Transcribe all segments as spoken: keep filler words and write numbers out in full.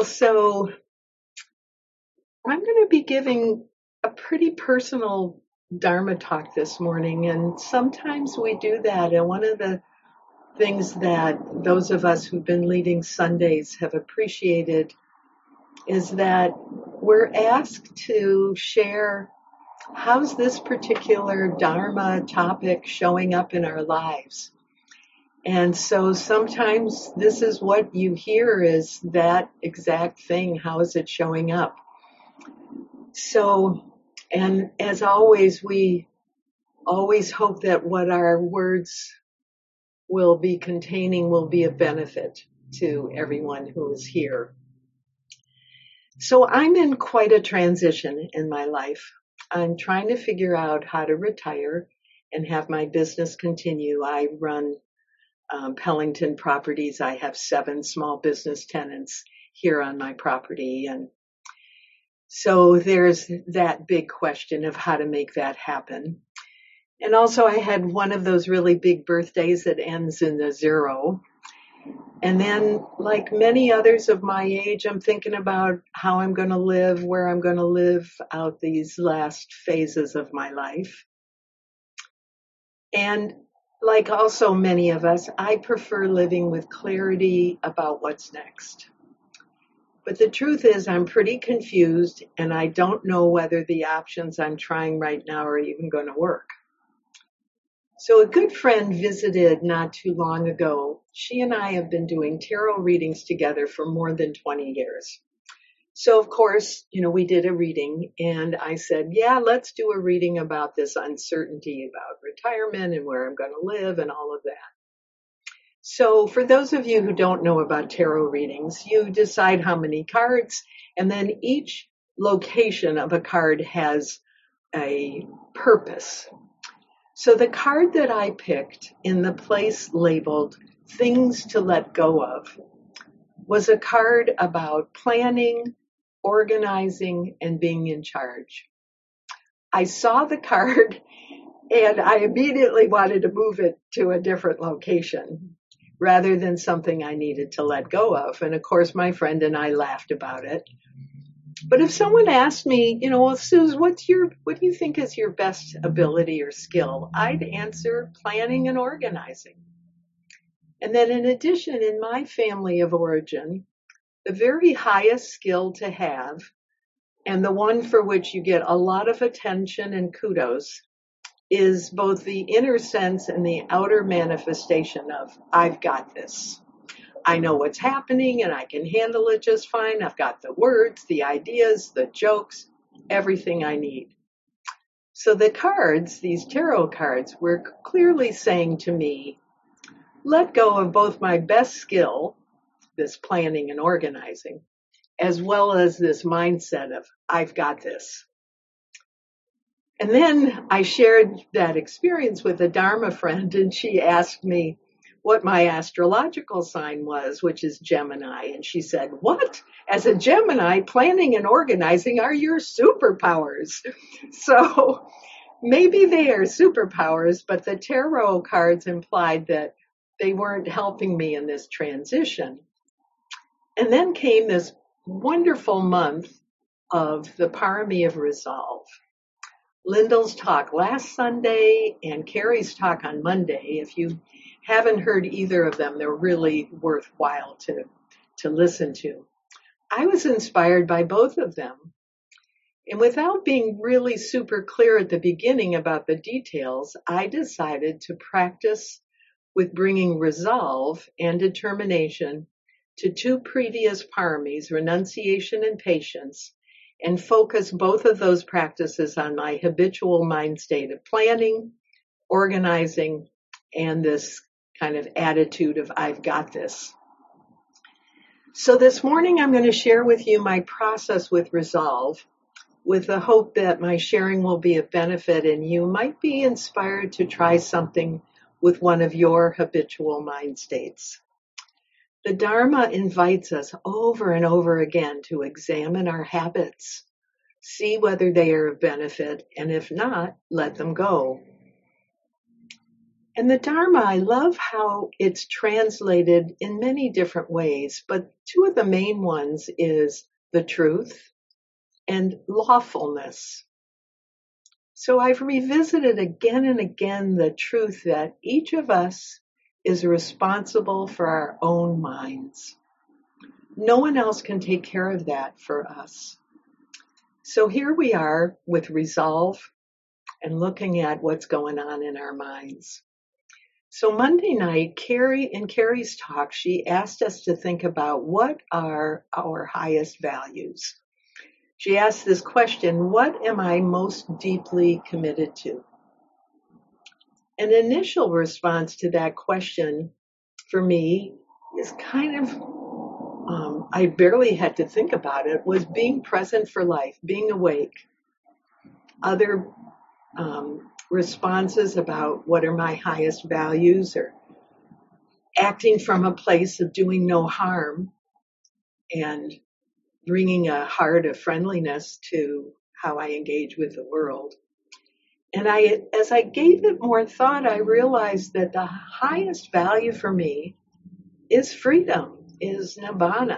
Well, so I'm going to be giving a pretty personal Dharma talk this morning, and sometimes we do that. And one of the things that those of us who've been leading Sundays have appreciated is that we're asked to share how's this particular Dharma topic showing up in our lives. And so sometimes this is what you hear is that exact thing. How is it showing up? So, and as always, we always hope that what our words will be containing will be of benefit to everyone who is here. So I'm in quite a transition in my life. I'm trying to figure out how to retire and have my business continue. I run um, Pellington Properties. I have seven small business tenants here on my property. And so there's that big question of how to make that happen. And also I had one of those really big birthdays that ends in a zero. And then, like many others of my age, I'm thinking about how I'm going to live, where I'm going to live out these last phases of my life. And like also many of us, I prefer living with clarity about what's next. But the truth is I'm pretty confused, and I don't know whether the options I'm trying right now are even going to work. So a good friend visited not too long ago. She and I have been doing tarot readings together for more than twenty years. So of course, you know, we did a reading and I said, yeah, let's do a reading about this uncertainty about retirement and where I'm going to live and all of that. So for those of you who don't know about tarot readings, you decide how many cards, and then each location of a card has a purpose. So the card that I picked in the place labeled Things to Let Go Of was a card about planning, organizing, and being in charge. I saw the card and I immediately wanted to move it to a different location rather than something I needed to let go of. And of course, my friend and I laughed about it. But if someone asked me, you know, well, Suze, what's your, what do you think is your best ability or skill? I'd answer planning and organizing. And then in addition, in my family of origin, the very highest skill to have, and the one for which you get a lot of attention and kudos, is both the inner sense and the outer manifestation of, I've got this. I know what's happening and I can handle it just fine. I've got the words, the ideas, the jokes, everything I need. So the cards, these tarot cards, were clearly saying to me, let go of both my best skill, this planning and organizing, as well as this mindset of, I've got this. And then I shared that experience with a Dharma friend, and she asked me what my astrological sign was, which is Gemini. And she said, what? As a Gemini, planning and organizing are your superpowers. So maybe they are superpowers, but the tarot cards implied that they weren't helping me in this transition. And then came this wonderful month of the Parami of Resolve. Lyndall's talk last Sunday and Carrie's talk on Monday. If you haven't heard either of them, they're really worthwhile to, to listen to. I was inspired by both of them. And without being really super clear at the beginning about the details, I decided to practice with bringing resolve and determination to two previous paramis, renunciation and patience, and focus both of those practices on my habitual mind state of planning, organizing, and this kind of attitude of I've got this. So this morning I'm going to share with you my process with resolve, with the hope that my sharing will be of benefit and you might be inspired to try something with one of your habitual mind states. The Dharma invites us over and over again to examine our habits, see whether they are of benefit, and if not, let them go. And the Dharma, I love how it's translated in many different ways, but two of the main ones is the truth and lawfulness. So I've revisited again and again the truth that each of us is responsible for our own minds. No one else can take care of that for us. So here we are with resolve and looking at what's going on in our minds. So Monday night, Carrie, in Carrie's talk, she asked us to think about what are our highest values. She asked this question, what am I most deeply committed to? An initial response to that question for me is kind of, um, I barely had to think about it, was being present for life, being awake. Other um, responses about what are my highest values or acting from a place of doing no harm and bringing a heart of friendliness to how I engage with the world. And I, as I gave it more thought, I realized that the highest value for me is freedom, is nibbana.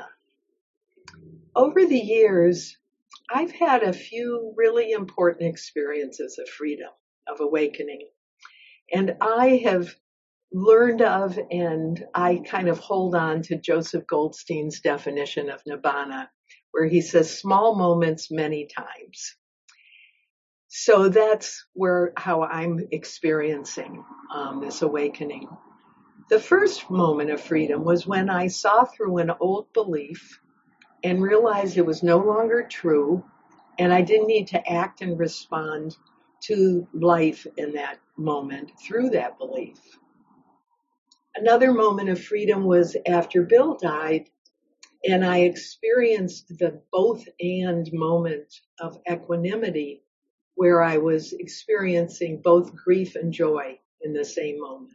Over the years, I've had a few really important experiences of freedom, of awakening. And I have learned of, and I kind of hold on to Joseph Goldstein's definition of nibbana, where he says small moments many times. So that's where how I'm experiencing um, this awakening. The first moment of freedom was when I saw through an old belief and realized it was no longer true, and I didn't need to act and respond to life in that moment through that belief. Another moment of freedom was after Bill died, and I experienced the both and moment of equanimity where I was experiencing both grief and joy in the same moment.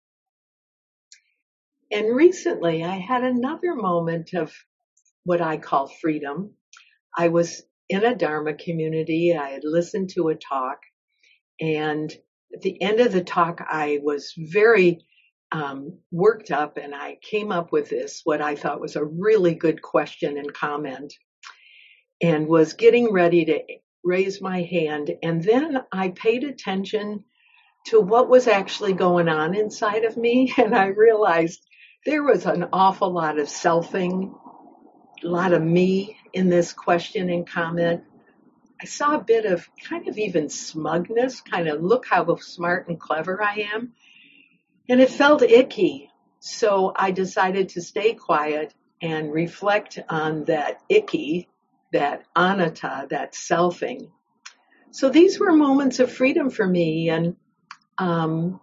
And recently I had another moment of what I call freedom. I was in a Dharma community. I had listened to a talk, and at the end of the talk, I was very um, worked up, and I came up with this, what I thought was a really good question and comment, and was getting ready to raise my hand. And then I paid attention to what was actually going on inside of me, and I realized there was an awful lot of selfing, a lot of me in this question and comment. I saw a bit of kind of even smugness, kind of look how smart and clever I am. And it felt icky. So I decided to stay quiet and reflect on that icky, that anatta, that selfing. So these were moments of freedom for me. And um,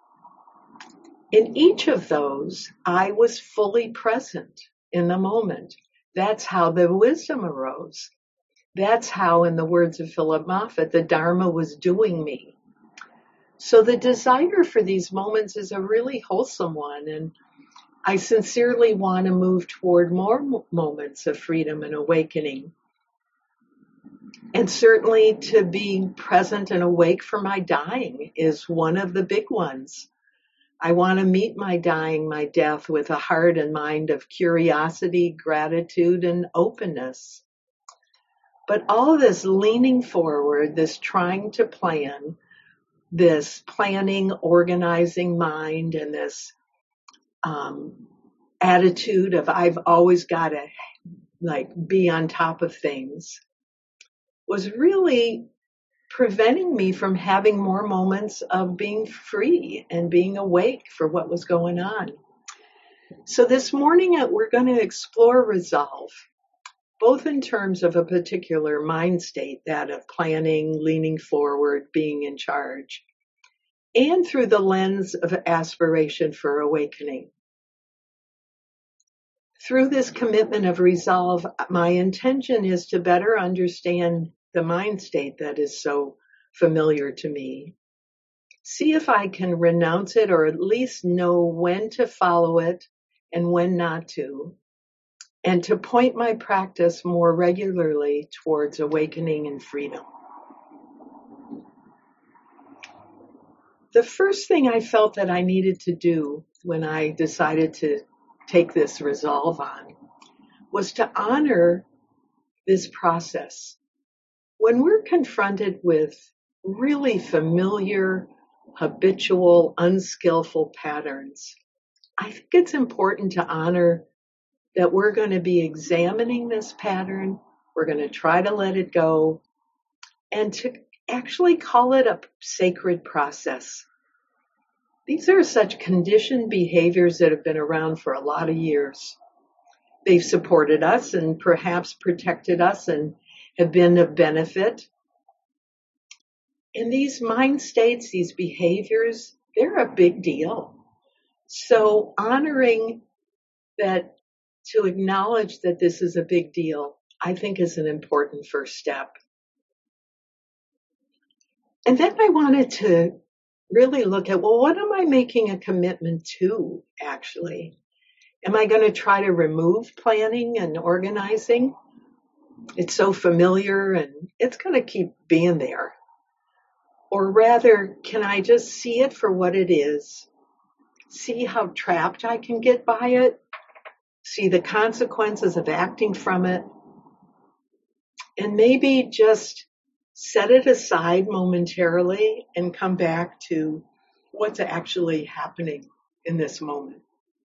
in each of those, I was fully present in the moment. That's how the wisdom arose. That's how, in the words of Philip Moffitt, the Dharma was doing me. So the desire for these moments is a really wholesome one, and I sincerely want to move toward more moments of freedom and awakening. And certainly to be present and awake for my dying is one of the big ones. I want to meet my dying, my death, with a heart and mind of curiosity, gratitude, and openness. But all this leaning forward, this trying to plan, this planning, organizing mind, and this um, attitude of I've always got to like be on top of things, was really preventing me from having more moments of being free and being awake for what was going on. So this morning we're going to explore resolve, both in terms of a particular mind state, that of planning, leaning forward, being in charge, and through the lens of aspiration for awakening. Through this commitment of resolve, my intention is to better understand the mind state that is so familiar to me. See if I can renounce it, or at least know when to follow it and when not to, and to point my practice more regularly towards awakening and freedom. The first thing I felt that I needed to do when I decided to take this resolve on was to honor this process. When we're confronted with really familiar, habitual, unskillful patterns, I think it's important to honor that we're going to be examining this pattern, we're going to try to let it go, and to actually call it a sacred process. These are such conditioned behaviors that have been around for a lot of years. They've supported us and perhaps protected us and have been of benefit. And these mind states, these behaviors, they're a big deal. So honoring that, to acknowledge that this is a big deal, I think is an important first step. And then I wanted to really look at, well, what am I making a commitment to, actually? Am I going to try to remove planning and organizing? It's so familiar and it's going to keep being there. Or rather, can I just see it for what it is? See how trapped I can get by it? See the consequences of acting from it? And maybe just set it aside momentarily and come back to what's actually happening in this moment.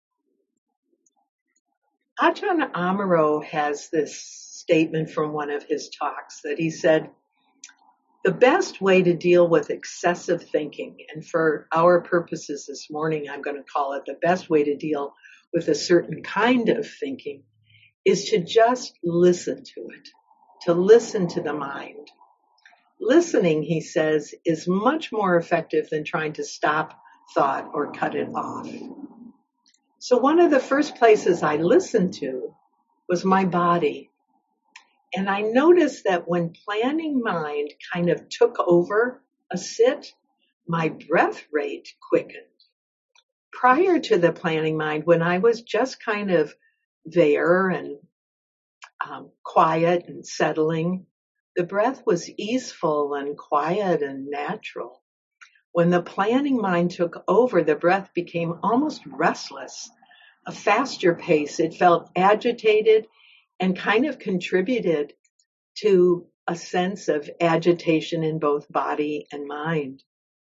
Ajahn Amaro has this statement from one of his talks that he said, the best way to deal with excessive thinking, and for our purposes this morning, I'm going to call it the best way to deal with a certain kind of thinking, is to just listen to it, to listen to the mind. Listening, he says, is much more effective than trying to stop thought or cut it off. So one of the first places I listened to was my body. And I noticed that when planning mind kind of took over a sit, my breath rate quickened. Prior to the planning mind, when I was just kind of there and um, quiet and settling, the breath was easeful and quiet and natural. When the planning mind took over, the breath became almost restless, a faster pace. It felt agitated and kind of contributed to a sense of agitation in both body and mind.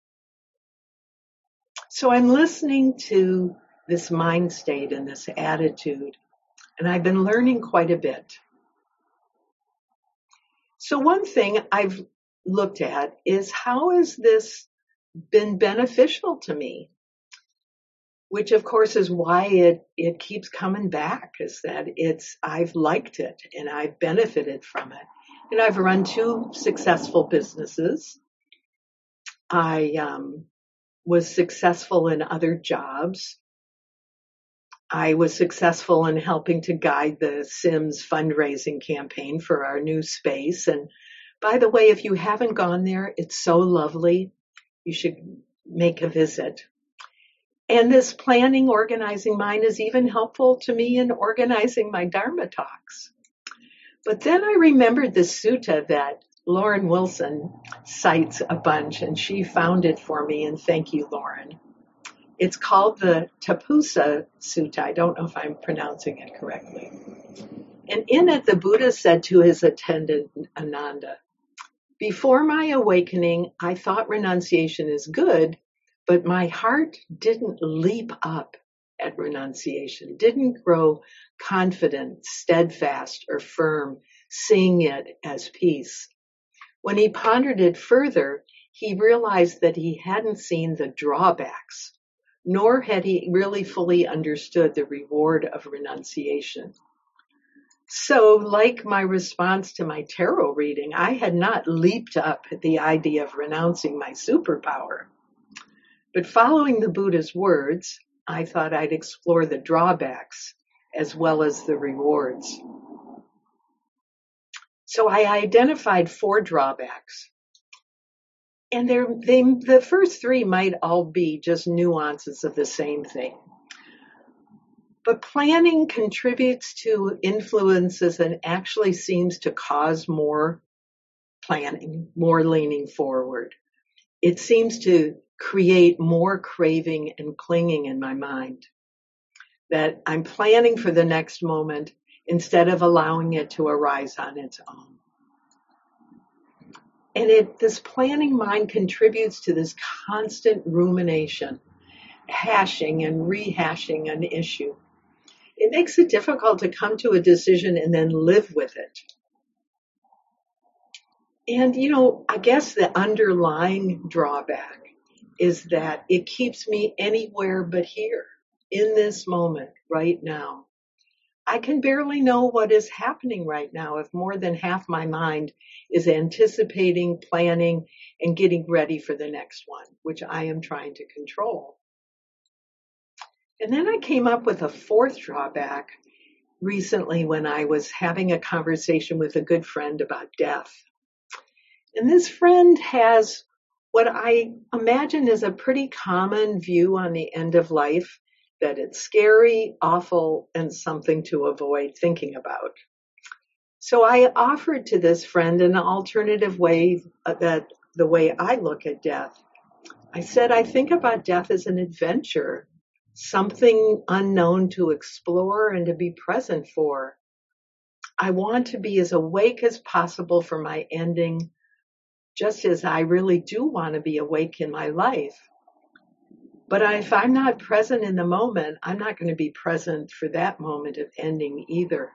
So I'm listening to this mind state and this attitude, and I've been learning quite a bit. So one thing I've looked at is, how has this been beneficial to me? Which of course is why it, it keeps coming back, is that it's, I've liked it and I've benefited from it. And I've run two successful businesses. I um, was successful in other jobs. I was successful in helping to guide the Sims fundraising campaign for our new space. And by the way, if you haven't gone there, it's so lovely. You should make a visit. And this planning, organizing mind is even helpful to me in organizing my Dharma talks. But then I remembered the sutta that Lauren Wilson cites a bunch, and she found it for me, and thank you, Lauren. It's called the Tapusa Sutta. I don't know if I'm pronouncing it correctly. And in it, the Buddha said to his attendant, Ananda, before my awakening, I thought renunciation is good, but my heart didn't leap up at renunciation, didn't grow confident, steadfast, or firm, seeing it as peace. When he pondered it further, he realized that he hadn't seen the drawbacks, nor had he really fully understood the reward of renunciation. So, like my response to my tarot reading, I had not leaped up at the idea of renouncing my superpower. But following the Buddha's words, I thought I'd explore the drawbacks as well as the rewards. So I identified four drawbacks. And they're, they, the first three might all be just nuances of the same thing. But planning contributes to influences and actually seems to cause more planning, more leaning forward. It seems to create more craving and clinging in my mind. That I'm planning for the next moment instead of allowing it to arise on its own. And it, this planning mind contributes to this constant rumination, hashing and rehashing an issue. It makes it difficult to come to a decision and then live with it. And, you know, I guess the underlying drawback is that it keeps me anywhere but here, in this moment, right now. I can barely know what is happening right now if more than half my mind is anticipating, planning, and getting ready for the next one, which I am trying to control. And then I came up with a fourth drawback recently when I was having a conversation with a good friend about death. And this friend has what I imagine is a pretty common view on the end of life, that it's scary, awful, and something to avoid thinking about. So I offered to this friend an alternative way, that the way I look at death. I said, I think about death as an adventure, something unknown to explore and to be present for. I want to be as awake as possible for my ending, just as I really do want to be awake in my life. But if I'm not present in the moment, I'm not going to be present for that moment of ending either.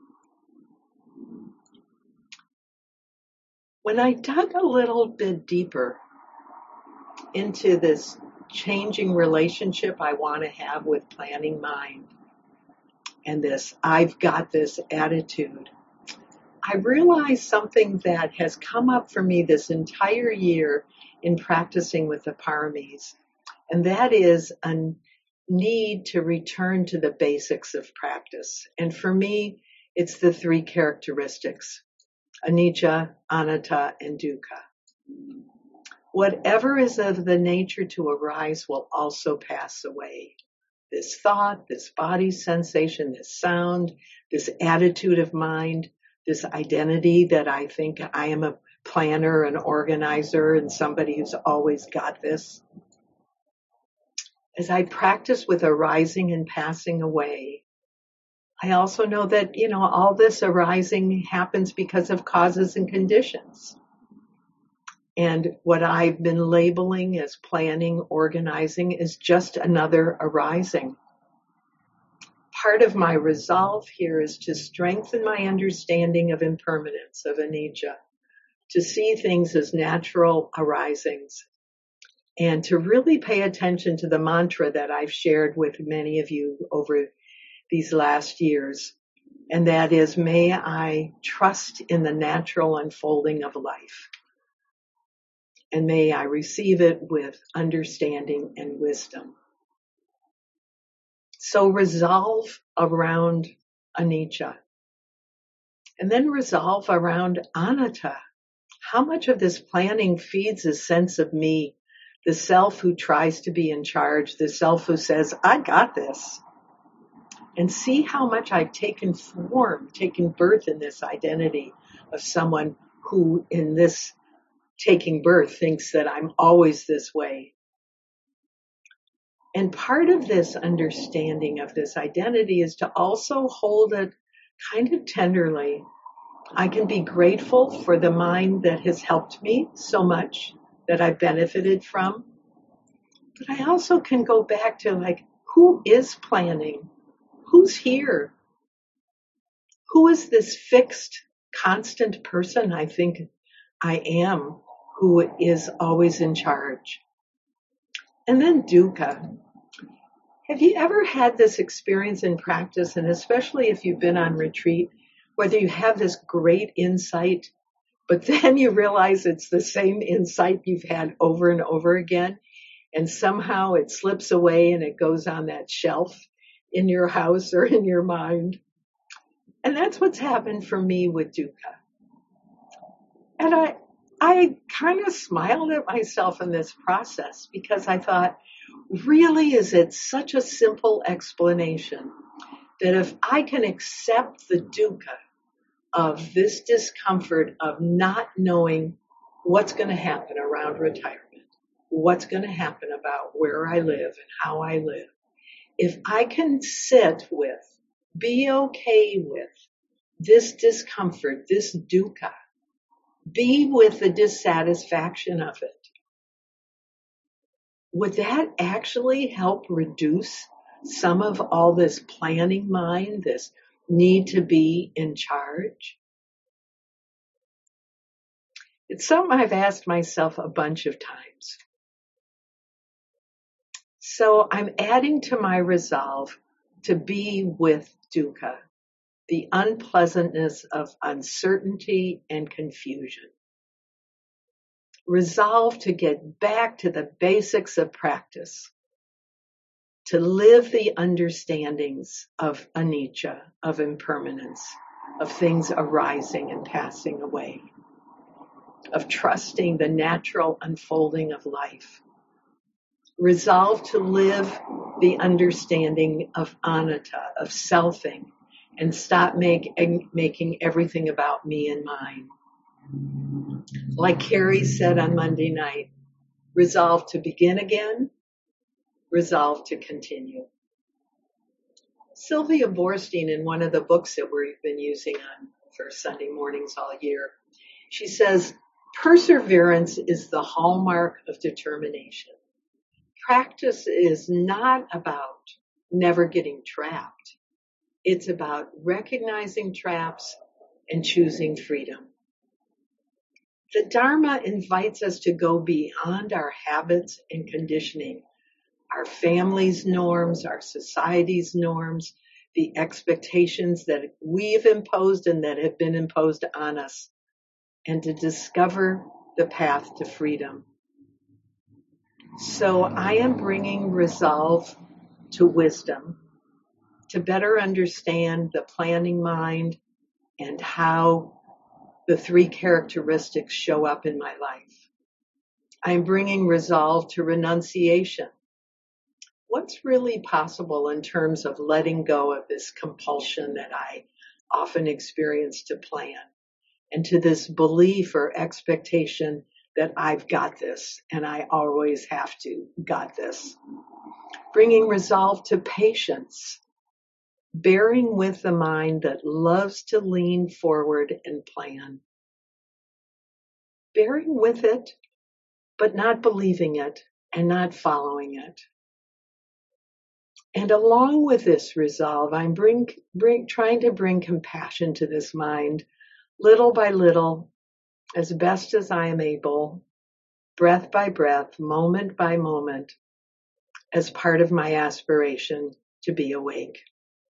When I dug a little bit deeper into this changing relationship I want to have with planning mind and this I've got this attitude, I realized something that has come up for me this entire year in practicing with the paramis. And that is a need to return to the basics of practice. And for me, it's the three characteristics, anicca, anatta, and dukkha. Whatever is of the nature to arise will also pass away. This thought, this body sensation, this sound, this attitude of mind, this identity that I think I am a planner, an organizer, and somebody who's always got this. As I practice with arising and passing away, I also know that, you know, all this arising happens because of causes and conditions. And what I've been labeling as planning, organizing is just another arising. Part of my resolve here is to strengthen my understanding of impermanence, of anicca, to see things as natural arisings, and to really pay attention to the mantra that I've shared with many of you over these last years. And that is, may I trust in the natural unfolding of life. And may I receive it with understanding and wisdom. So resolve around anicca. And then resolve around anatta. How much of this planning feeds a sense of me, the self who tries to be in charge, the self who says, I got this. And see how much I've taken form, taken birth in this identity of someone who in this taking birth thinks that I'm always this way. And part of this understanding of this identity is to also hold it kind of tenderly. I can be grateful for the mind that has helped me so much, that I've benefited from. But I also can go back to, like, who is planning? Who's here? Who is this fixed, constant person I think I am, who is always in charge? And then dukkha. Have you ever had this experience in practice, and especially if you've been on retreat, whether you have this great insight, but then you realize it's the same insight you've had over and over again, and somehow it slips away and it goes on that shelf in your house or in your mind? And that's what's happened for me with dukkha. And I, I kind of smiled at myself in this process because I thought, really, is it such a simple explanation that if I can accept the dukkha of this discomfort of not knowing what's going to happen around retirement, what's going to happen about where I live and how I live, if I can sit with, be okay with this discomfort, this dukkha, be with the dissatisfaction of it, would that actually help reduce some of all this planning mind, this need to be in charge? It's something I've asked myself a bunch of times. So I'm adding to my resolve to be with dukkha, the unpleasantness of uncertainty and confusion. Resolve to get back to the basics of practice, to live the understandings of anicca, of impermanence, of things arising and passing away, of trusting the natural unfolding of life. Resolve to live the understanding of anatta, of selfing, and stop make, making everything about me and mine. Like Carrie said on Monday night, resolve to begin again, resolve to continue. Sylvia Boorstein, in one of the books that we've been using on for Sunday mornings all year, she says, perseverance is the hallmark of determination. Practice is not about never getting trapped. It's about recognizing traps and choosing freedom. The Dharma invites us to go beyond our habits and conditioning, our family's norms, our society's norms, the expectations that we've imposed and that have been imposed on us, and to discover the path to freedom. So I am bringing resolve to wisdom, to better understand the planning mind and how the three characteristics show up in my life. I'm bringing resolve to renunciation. What's really possible in terms of letting go of this compulsion that I often experience to plan, and to this belief or expectation that I've got this and I always have to got this. Bringing resolve to patience, bearing with the mind that loves to lean forward and plan. Bearing with it, but not believing it and not following it. And along with this resolve, I'm bring, bring, trying to bring compassion to this mind, little by little, as best as I am able, breath by breath, moment by moment, as part of my aspiration to be awake.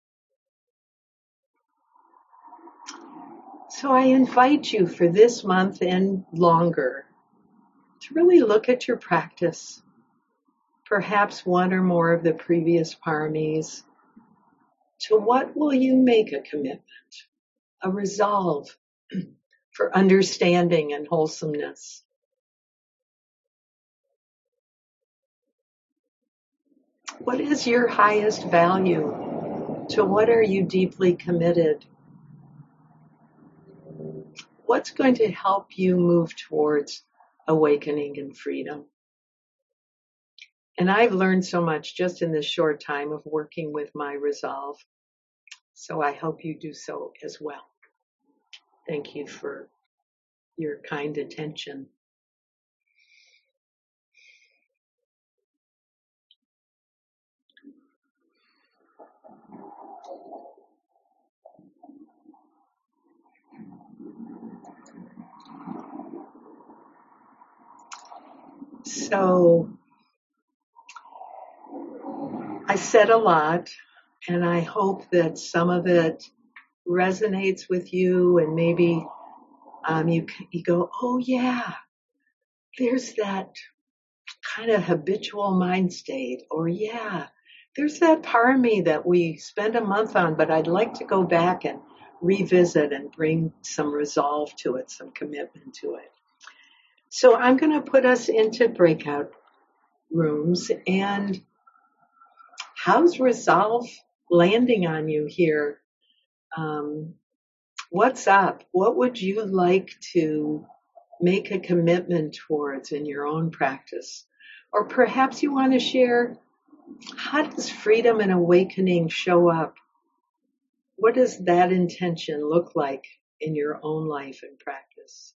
So I invite you for this month and longer to really look at your practice, perhaps one or more of the previous paramis. To what will you make a commitment, a resolve for understanding and wholesomeness? What is your highest value? To what are you deeply committed? What's going to help you move towards awakening and freedom? And I've learned so much just in this short time of working with my resolve. So I hope you do so as well. Thank you for your kind attention. So I said a lot, and I hope that some of it resonates with you, and maybe um, you you go, oh yeah, there's that kind of habitual mind state, or yeah, there's that parami that we spend a month on, but I'd like to go back and revisit and bring some resolve to it, some commitment to it. So I'm going to put us into breakout rooms. And how's resolve landing on you here? Um, what's up? What would you like to make a commitment towards in your own practice? or perhaps you want to share, how does freedom and awakening show up? What does that intention look like in your own life and practice?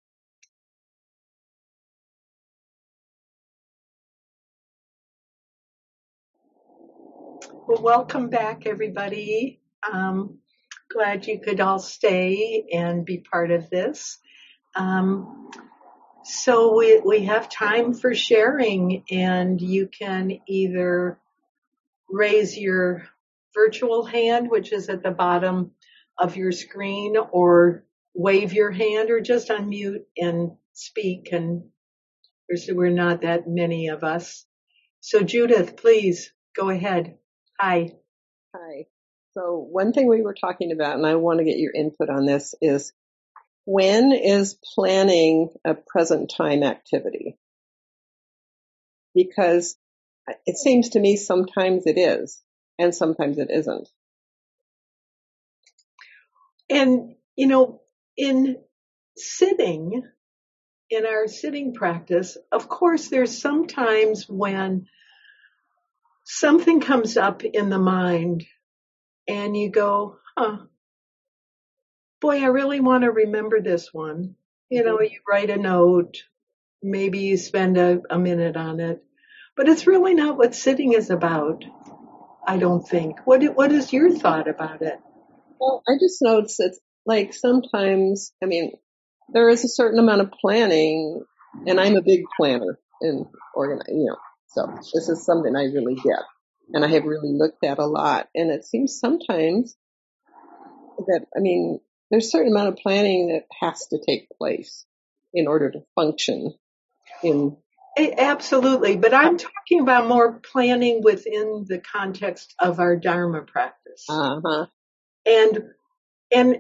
Well, welcome back, everybody. Um, glad you could all stay and be part of this. Um, so we, we have time for sharing, and you can either raise your virtual hand, which is at the bottom of your screen, or wave your hand, or just unmute and speak. And there's, we're not that many of us. So Judith, please go ahead. Hi. Hi. So one thing we were talking about, and I want to get your input on this, is when is planning a present time activity? Because it seems to me sometimes it is, and sometimes it isn't. And, you know, in sitting, in our sitting practice, of course, there's sometimes when something comes up in the mind and you go, huh, boy, I really want to remember this one. You know, you write a note, maybe you spend a, a minute on it, but it's really not what sitting is about, I don't think. What What is your thought about it? Well, I just notice it's like sometimes, I mean, there is a certain amount of planning, and I'm a big planner and organize, you know, so this is something I really get, and I have really looked at a lot, and it seems sometimes that, I mean, there's a certain amount of planning that has to take place in order to function in. Absolutely, but I'm talking about more planning within the context of our Dharma practice. Uh-huh. And and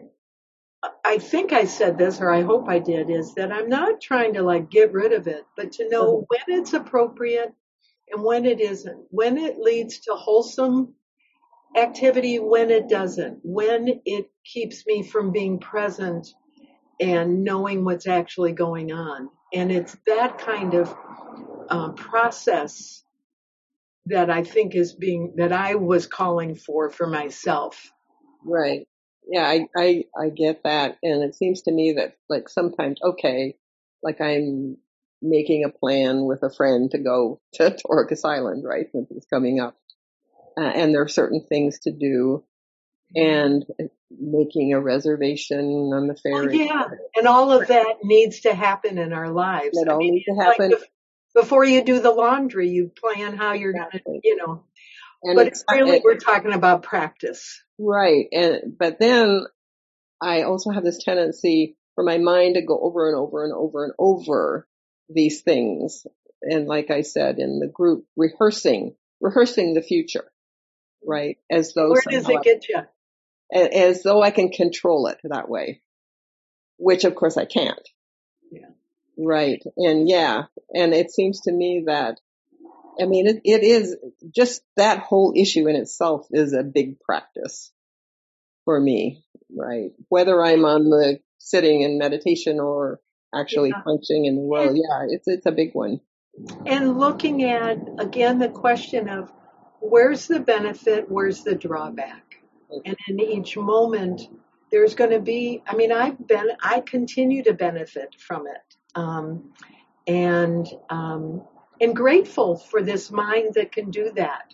I think I said this, or I hope I did, is that I'm not trying to like get rid of it, but to know Uh-huh. when it's appropriate and when it isn't, when it leads to wholesome activity, when it doesn't, when it keeps me from being present and knowing what's actually going on. And it's that kind of uh, process that I think is being, that I was calling for for myself. Right. Yeah, I, I, I get that. And it seems to me that like sometimes, okay, like I'm making a plan with a friend to go to Torcas Island, right? Since it's coming up. Uh, and there are certain things to do, and making a reservation on the ferry. Well, yeah, and all of that needs to happen in our lives. It I all mean, needs to like happen. bef- before you do the laundry, you plan how you're going to, Exactly. you know. And But it's really, it, we're talking about practice. right. And but then I also have this tendency for my mind to go over and over and over and over these things. And like I said in the group, rehearsing, rehearsing the future, right? As though Where does somehow, it get you? I, as though I can control it that way, which of course I can't. Yeah. Right. And yeah. And it seems to me that, I mean, it, it is just that whole issue in itself is a big practice for me, right? Whether I'm on the sitting in meditation or actually Yeah. functioning in the world. Yeah, it's, it's a big one. And looking at, again, the question of where's the benefit, where's the drawback? And in each moment, there's going to be, I mean, I've been, I continue to benefit from it. Um, and, um, and grateful for this mind that can do that.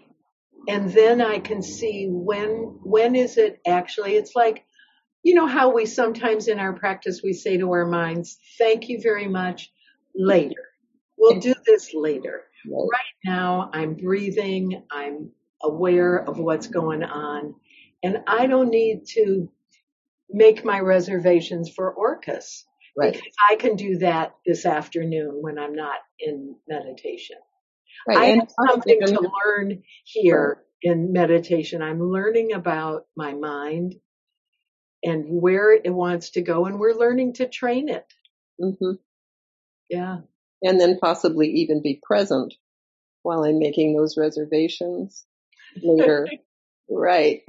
And then I can see when, when is it actually, it's like, you know how we sometimes in our practice, we say to our minds, thank you very much, later. We'll do this later. Right. Right now, I'm breathing. I'm aware of what's going on. And I don't need to make my reservations for Orcas Right. because I can do that this afternoon when I'm not in meditation. Right. I And have something often, to learn here in meditation. I'm learning about my mind and where it wants to go, and we're learning to train it. mm-hmm. Yeah. And then possibly even be present while I'm making those reservations later. Right.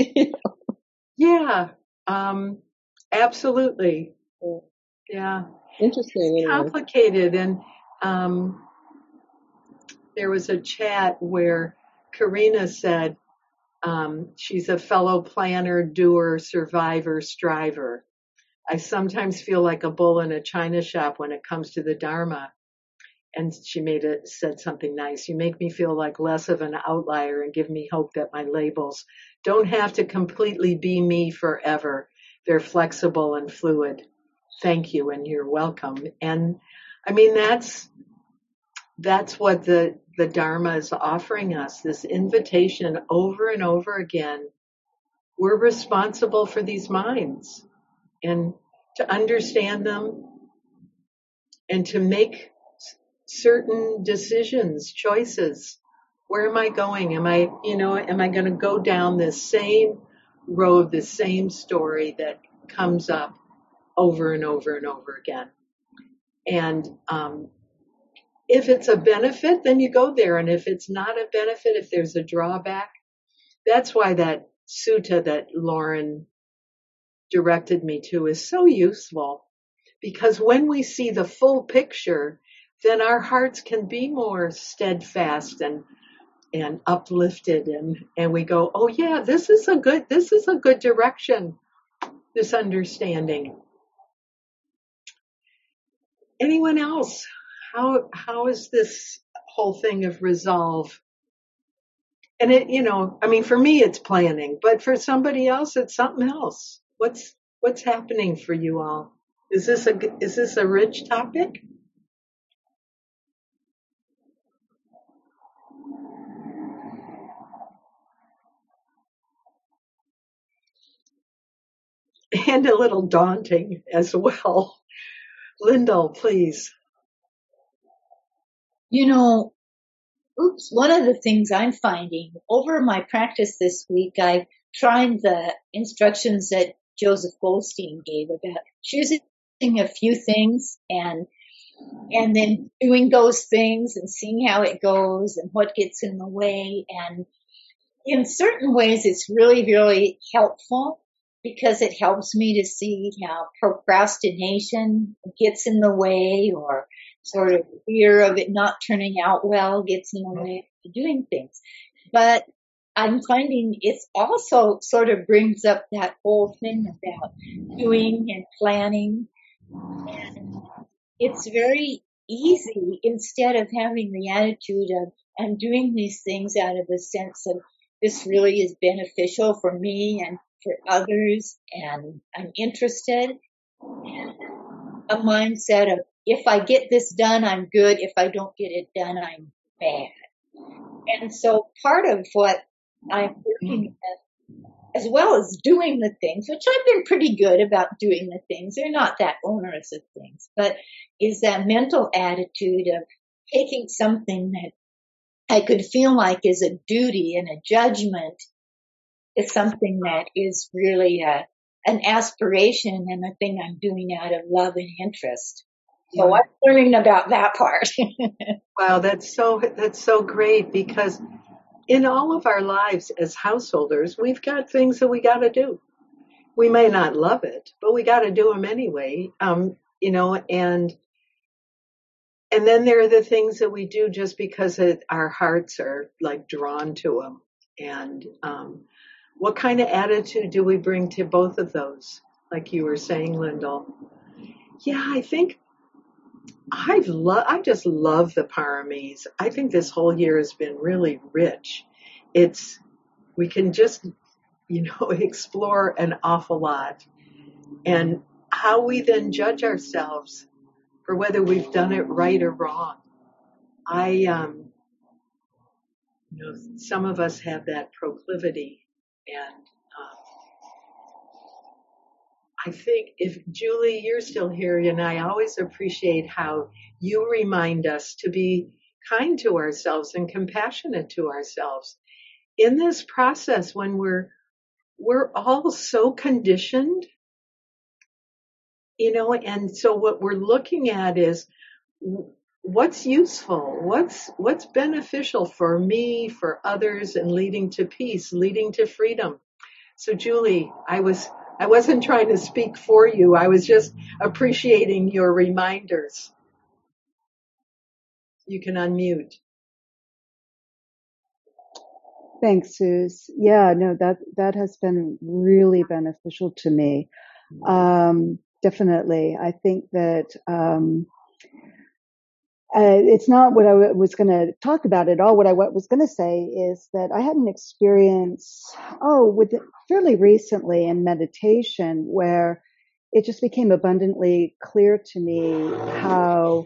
Yeah. Um, absolutely. Yeah. Interesting. It's Anyway. complicated, and um, there was a chat where Karina said um, she's a fellow planner, doer, survivor, striver. I sometimes feel like a bull in a china shop when it comes to the Dharma. And she made it said something nice. You make me feel like less of an outlier and give me hope that my labels don't have to completely be me forever. They're flexible and fluid. Thank you, and you're welcome. And I mean, that's that's what the the Dharma is offering us, this invitation over and over again. We're responsible for these minds, and to understand them and to make certain decisions, choices. Where am I going? Am I, you know, am I going to go down this same road, the same story that comes up over and over and over again? And um, if it's a benefit, then you go there. And if it's not a benefit, if there's a drawback, that's why that sutta that Lauren directed me to is so useful. Because when we see the full picture, then our hearts can be more steadfast and and uplifted, and and we go, oh yeah, this is a good this is a good direction, this understanding. Anyone else? How how is this whole thing of resolve? And it, you know, I mean, for me it's planning, but for somebody else it's something else. What's what's happening for you all? Is this a is this a rich topic? And a little daunting as well. Lyndall, please. You know, oops, one of the things I'm finding over my practice this week, I've tried the instructions that Joseph Goldstein gave about choosing a few things and and then doing those things and seeing how it goes and what gets in the way. And in certain ways, it's really, really helpful because it helps me to see how procrastination gets in the way, or sort of fear of it not turning out well gets in the way of doing things. But I'm finding it also sort of brings up that whole thing about doing and planning. And it's very easy, instead of having the attitude of I'm doing these things out of a sense of this really is beneficial for me and for others, and I'm interested, and a mindset of if I get this done, I'm good. If I don't get it done, I'm bad. And so part of what I'm working at, as well as doing the things, which I've been pretty good about doing the things, they're not that onerous of things, but is that mental attitude of taking something that I could feel like is a duty and a judgment is something that is really a, an aspiration and a thing I'm doing out of love and interest. So I'm learning about that part. Wow, that's so that's so great, because in all of our lives as householders, we've got things that we got to do. We may not love it, but we got to do them anyway. Um, you know, and and then there are the things that we do just because it, our hearts are like drawn to them. And um, what kind of attitude do we bring to both of those? Like you were saying, Lyndall. Yeah, I think I've lo- I just love the Paramis. I think this whole year has been really rich. It's, we can just, you know, explore an awful lot. And how we then judge ourselves for whether we've done it right or wrong. I, um, you know, some of us have that proclivity, and um, I think if Julie, you're still here, and I always appreciate how you remind us to be kind to ourselves and compassionate to ourselves in this process when we're we're all so conditioned, you know, and so what we're looking at is what's useful, what's what's beneficial for me, for others, and leading to peace, leading to freedom. So Julie, I was I wasn't trying to speak for you. I was just appreciating your reminders. You can unmute. Thanks, Suze. Yeah, no, that, that has been really beneficial to me. Um, definitely. I think that, um, uh, it's not what I w- was going to talk about at all. What I w- was going to say is that I had an experience, oh, with fairly recently in meditation where it just became abundantly clear to me how,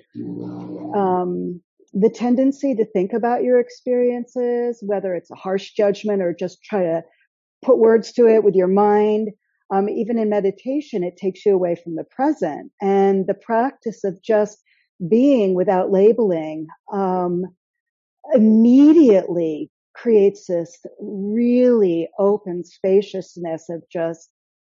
um, the tendency to think about your experiences, whether it's a harsh judgment or just try to put words to it with your mind. Um, even in meditation, it takes you away from the present, and the practice of just being without labeling, um, immediately creates this really open spaciousness of just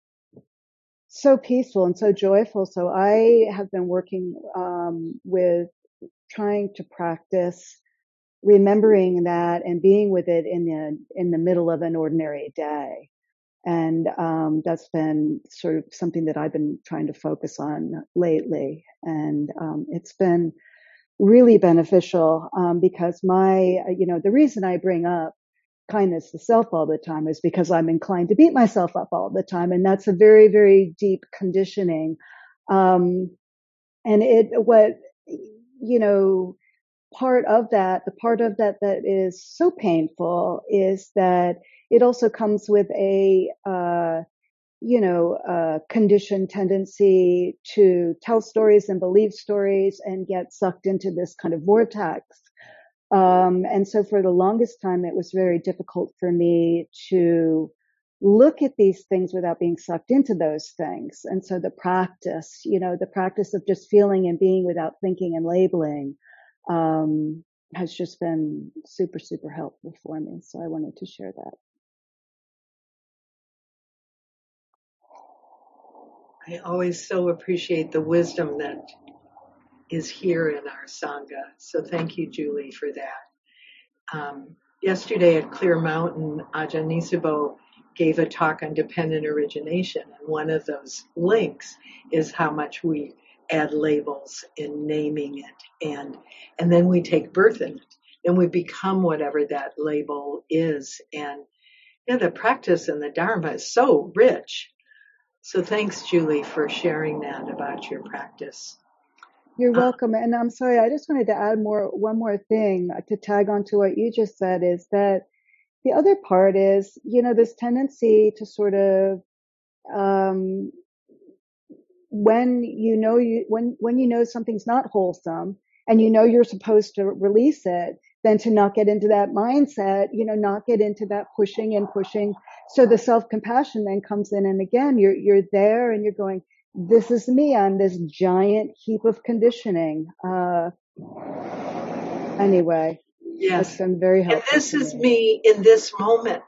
so peaceful and so joyful. So I have been working, um, with trying to practice remembering that and being with it in the, in the middle of an ordinary day. And um, that's been sort of something that I've been trying to focus on lately. And um, it's been really beneficial um, because my, you know, the reason I bring up kindness to self all the time is because I'm inclined to beat myself up all the time. And that's a very, very deep conditioning. Um, and it, what, you know, part of that, the part of that that is so painful is that it also comes with a, uh, you know, uh, conditioned tendency to tell stories and believe stories and get sucked into this kind of vortex. Um, and so for the longest time, it was very difficult for me to look at these things without being sucked into those things. And so the practice, you know, the practice of just feeling and being without thinking and labeling, um, has just been super, super helpful for me. So I wanted to share that. I always so appreciate the wisdom that is here in our Sangha. So thank you, Julie, for that. Um, yesterday at Clear Mountain, Ajahn Nisabo gave a talk on dependent origination. And one of those links is how much we add labels in naming it. And, and then we take birth in it. And we become whatever that label is. And yeah, the practice in the Dharma is so rich. So thanks, Julie, for sharing that about your practice. You're Uh, welcome. And I'm sorry, I just wanted to add more, one more thing to tag on to what you just said is that the other part is, you know, this tendency to sort of, um, when you know you, when, when you know something's not wholesome and you know you're supposed to release it, then to not get into that mindset, you know, not get into that pushing and pushing. So the self-compassion then comes in, and again, you're, you're there and you're going, this is me. I'm this giant heap of conditioning. Uh, anyway, it's yes. been very And helpful this to is me. me in this moment.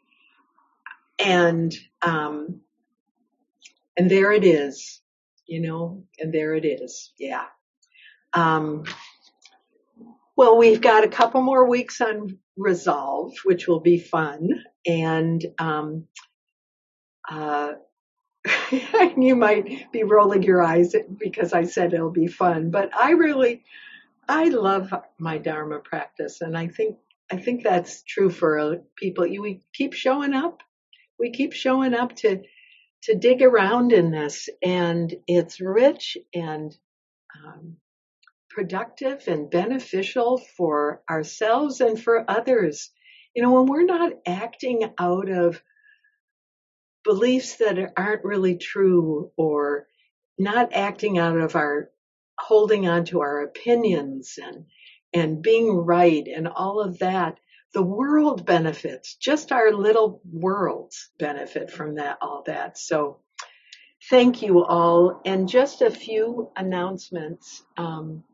And, um, and there it is, you know, and there it is. Yeah. Um, well, we've got a couple more weeks on Resolve, which will be fun. And, um, uh, you might be rolling your eyes because I said it'll be fun, but I really, I love my Dharma practice. And I think, I think that's true for people. You, we keep showing up. We keep showing up to, to dig around in this, and it's rich and, um, productive and beneficial for ourselves and for others. You know, when we're not acting out of beliefs that aren't really true, or not acting out of our holding on to our opinions and and being right and all of that, the world benefits. Just our little worlds benefit from that, all that. So thank you all. And just a few announcements. Um,